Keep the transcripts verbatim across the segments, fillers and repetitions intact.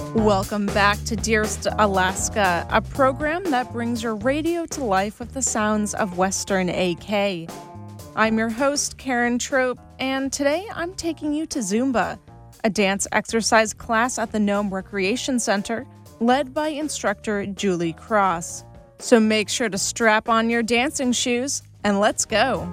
Welcome back to Dearest Alaska, a program that brings your radio to life with the sounds of Western A K. I'm your host, Karen Trope, and today I'm taking you to Zumba, a dance exercise class at the Nome Recreation Center, led by instructor Julie Cross. So make sure to strap on your dancing shoes, and let's go.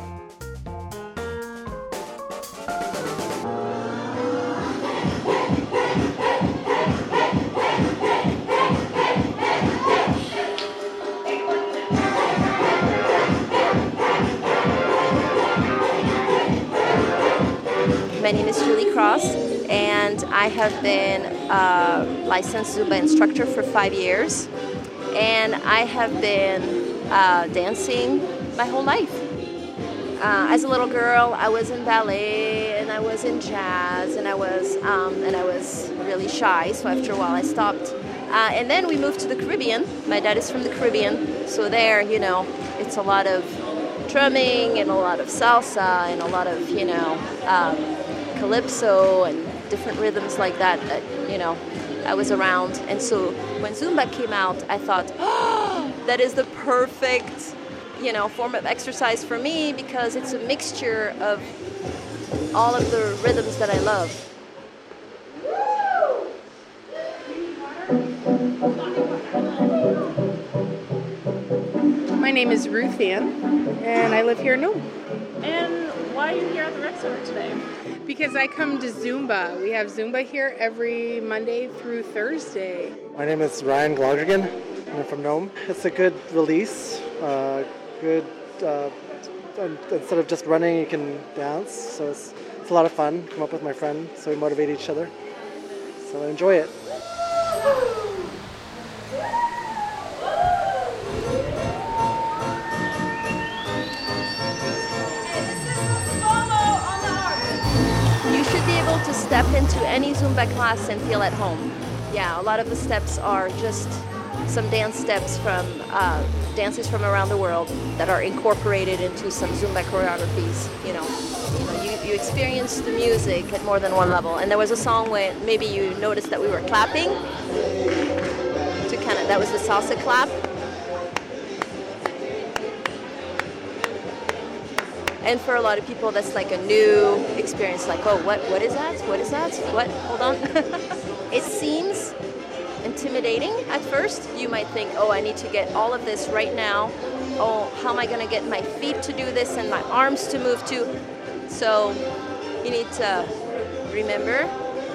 My name is Julie Cross, and I have been a licensed Zumba instructor for five years, and I have been uh, dancing my whole life. Uh, as a little girl, I was in ballet, and I was in jazz, and I was um, and I was really shy. So after a while, I stopped. Uh, and then we moved to the Caribbean. My dad is from the Caribbean, so there, you know, it's a lot of drumming and a lot of salsa and a lot of, you know. Um, calypso and different rhythms like that that, you know, I was around. And so when Zumba came out, I thought, oh, that is the perfect, you know, form of exercise for me because it's a mixture of all of the rhythms that I love. My name is Ruth Ann, and I live here in Nome. And why are you here at the rec center today? Because I come to Zumba. We have Zumba here every Monday through Thursday. My name is Ryan Glodrigan. I'm from Nome. It's a good release. Uh, good. Uh, instead of just running, you can dance. So it's, it's a lot of fun. Come up with my friend, so we motivate each other. So I enjoy it. To step into any Zumba class and feel at home. Yeah, a lot of the steps are just some dance steps from uh, dances from around the world that are incorporated into some Zumba choreographies. You know, you know, you, you experience the music at more than one level. And there was a song where maybe you noticed that we were clapping to kind of, that was the salsa clap. And for a lot of people, that's like a new experience. Like, oh, what? What is that? What is that? What? Hold on. It seems intimidating at first. You might think, oh, I need to get all of this right now. Oh, how am I going to get my feet to do this and my arms to move too? So you need to remember,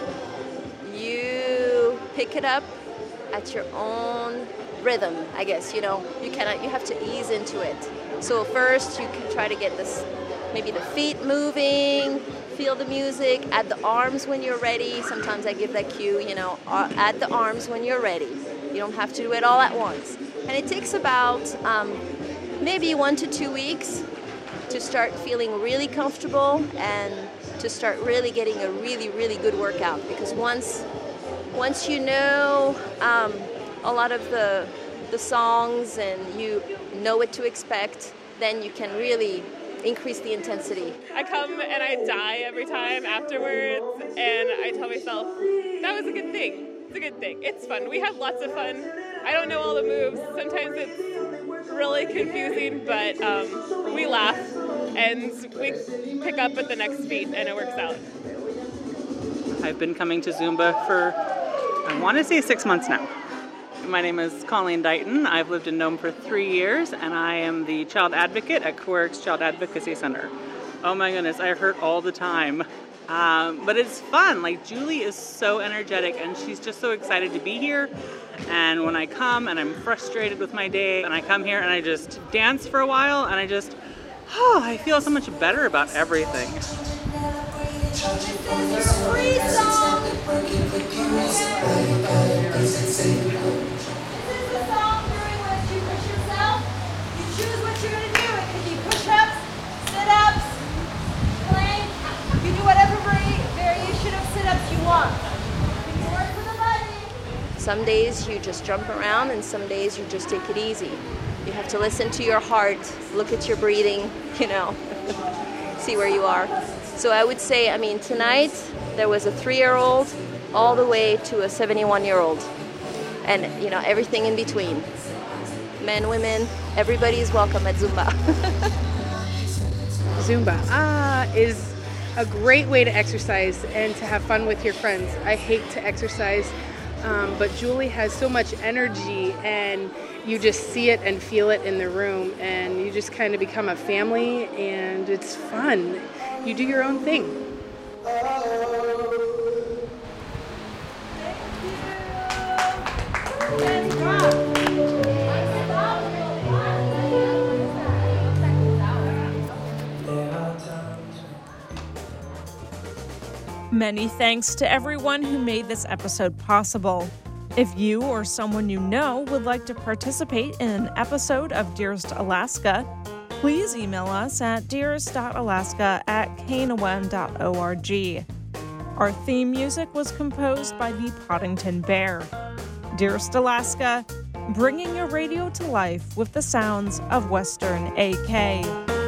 you pick it up at your own rhythm, I guess. You know, you cannot. You have to ease into it. So first, you can try to get this, maybe the feet moving, feel the music, add the arms when you're ready. Sometimes I give that cue, you know, add the arms when you're ready. You don't have to do it all at once. And it takes about um, maybe one to two weeks to start feeling really comfortable and to start really getting a really, really good workout. Because once, once you know um, a lot of the the songs and you know what to expect, then you can really increase the intensity. I come and I die every time afterwards, and I tell myself, that was a good thing. It's a good thing. It's fun. We have lots of fun. I don't know all the moves. Sometimes it's really confusing, but um, we laugh and we pick up at the next beat and it works out. I've been coming to Zumba for, I want to say six months now. My name is Colleen Dighton. I've lived in Nome for three years, and I am the child advocate at Quirk's Child Advocacy Center. Oh my goodness, I hurt all the time. Um, but it's fun. Like, Julie is so energetic, and she's just so excited to be here. And when I come and I'm frustrated with my day, and I come here and I just dance for a while, and I just, oh, I feel so much better about everything. Free song. Some days you just jump around and some days you just take it easy. You have to listen to your heart, look at your breathing, you know, see where you are. So I would say, I mean, tonight there was a three-year-old all the way to a seventy-one-year-old, and you know everything in between. Men, women, everybody is welcome at Zumba. Zumba ah, is a great way to exercise and to have fun with your friends. I hate to exercise, um, but Julie has so much energy, and you just see it and feel it in the room, and you just kind of become a family, and it's fun. You do your own thing. Many thanks to everyone who made this episode possible. If you or someone you know would like to participate in an episode of Dearest Alaska, please email us at dearest dot alaska at k n o m dot org. Our theme music was composed by the Poddington Bear. Dearest Alaska, bringing your radio to life with the sounds of Western A K.